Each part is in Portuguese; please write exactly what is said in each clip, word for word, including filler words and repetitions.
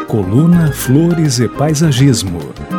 Coluna Flores e Paisagismo.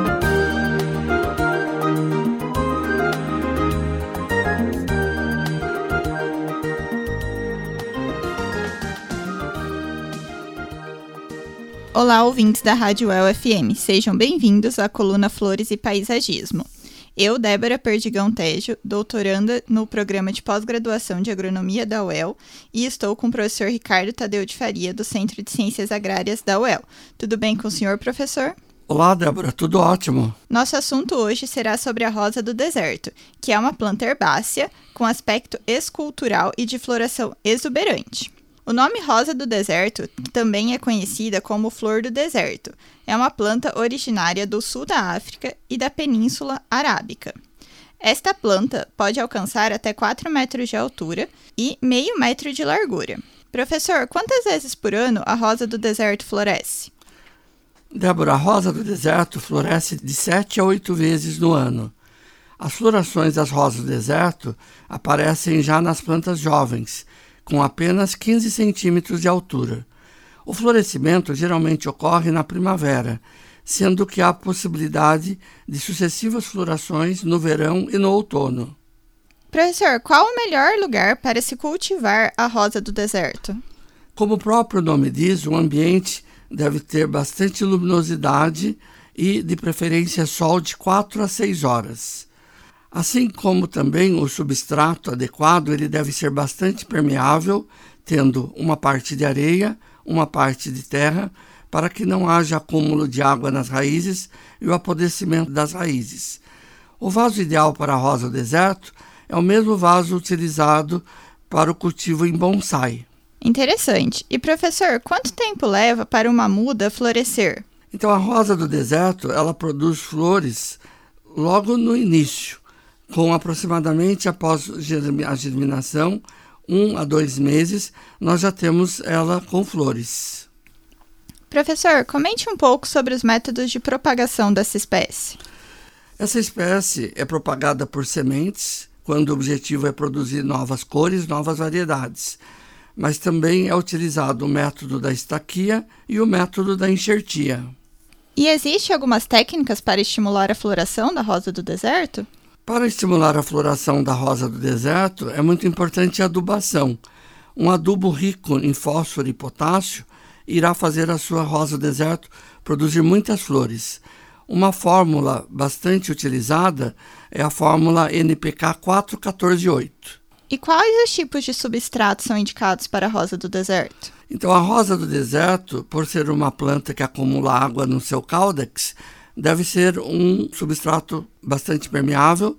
Olá, ouvintes da Rádio U E L F M, sejam bem-vindos à coluna Flores e Paisagismo. Eu, Débora Perdigão Tejo, doutoranda no programa de pós-graduação de agronomia da U E L, e estou com o professor Ricardo Tadeu de Faria, do Centro de Ciências Agrárias da U E L. Tudo bem com o senhor, professor? Olá, Débora, tudo ótimo. Nosso assunto hoje será sobre a rosa do deserto, que é uma planta herbácea com aspecto escultural e de floração exuberante. O nome rosa do deserto também é conhecida como flor do deserto. É uma planta originária do sul da África e da Península Arábica. Esta planta pode alcançar até quatro metros de altura e meio metro de largura. Professor, quantas vezes por ano a rosa do deserto floresce? Débora, a rosa do deserto floresce de sete a oito vezes no ano. As florações das rosas do deserto aparecem já nas plantas jovens, com apenas quinze centímetros de altura. O florescimento geralmente ocorre na primavera, sendo que há possibilidade de sucessivas florações no verão e no outono. Professor, qual o melhor lugar para se cultivar a rosa do deserto? Como o próprio nome diz, o ambiente deve ter bastante luminosidade e, de preferência, sol de quatro a seis horas. Assim como também o substrato adequado, ele deve ser bastante permeável, tendo uma parte de areia, uma parte de terra, para que não haja acúmulo de água nas raízes e o apodrecimento das raízes. O vaso ideal para a rosa do deserto é o mesmo vaso utilizado para o cultivo em bonsai. Interessante. E, professor, quanto tempo leva para uma muda florescer? Então, a rosa do deserto, ela produz flores logo no início, com aproximadamente após a germinação, um a dois meses, nós já temos ela com flores. Professor, comente um pouco sobre os métodos de propagação dessa espécie. Essa espécie é propagada por sementes, quando o objetivo é produzir novas cores, novas variedades. Mas também é utilizado o método da estaquia e o método da enxertia. E existe algumas técnicas para estimular a floração da rosa do deserto? Para estimular a floração da rosa do deserto, é muito importante a adubação. Um adubo rico em fósforo e potássio irá fazer a sua rosa do deserto produzir muitas flores. Uma fórmula bastante utilizada é a fórmula N P K quatro um quatro oito. E quais os tipos de substratos são indicados para a rosa do deserto? Então, a rosa do deserto, por ser uma planta que acumula água no seu caudex, deve ser um substrato bastante permeável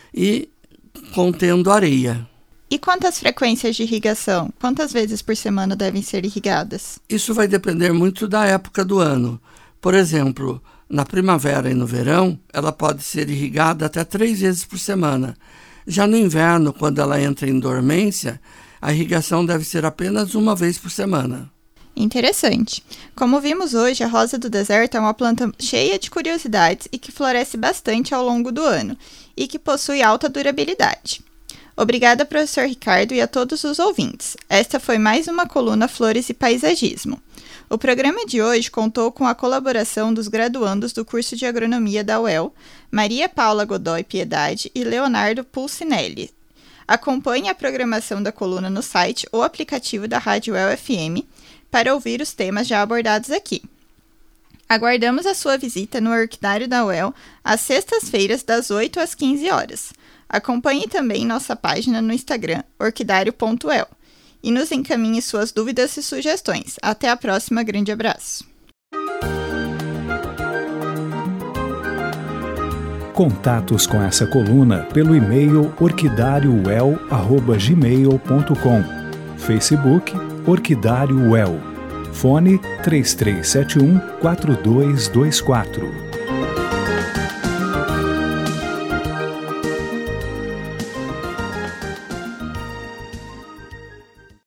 e contendo areia. E quantas frequências de irrigação? Quantas vezes por semana devem ser irrigadas? Isso vai depender muito da época do ano. Por exemplo, na primavera e no verão, ela pode ser irrigada até três vezes por semana. Já no inverno, quando ela entra em dormência, a irrigação deve ser apenas uma vez por semana. Interessante. Como vimos hoje, a rosa do deserto é uma planta cheia de curiosidades e que floresce bastante ao longo do ano e que possui alta durabilidade. Obrigada, professor Ricardo, e a todos os ouvintes. Esta foi mais uma coluna Flores e Paisagismo. O programa de hoje contou com a colaboração dos graduandos do curso de agronomia da U E L, Maria Paula Godoy Piedade e Leonardo Pulcinelli. Acompanhe a programação da coluna no site ou aplicativo da Rádio U E L F M para ouvir os temas já abordados aqui. Aguardamos a sua visita no Orquidário da U E L às sextas-feiras, das oito às quinze horas. Acompanhe também nossa página no Instagram, orquidário ponto u e l, e nos encaminhe suas dúvidas e sugestões. Até a próxima, grande abraço. Contatos com essa coluna pelo e-mail orquidário u e l arroba gmail ponto com, Facebook Orquidário U E L, fone três três sete um quatro dois dois quatro.